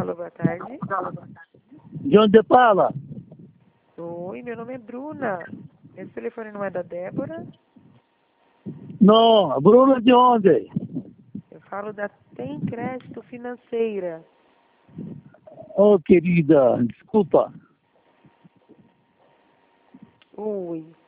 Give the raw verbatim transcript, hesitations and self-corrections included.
Alô, boa tarde. De onde fala? Oi, meu nome é Bruna. Esse telefone não é da Débora? Não, Bruna de onde? Eu falo da Tem Crédito Financeira. Oh, querida, desculpa. Oi.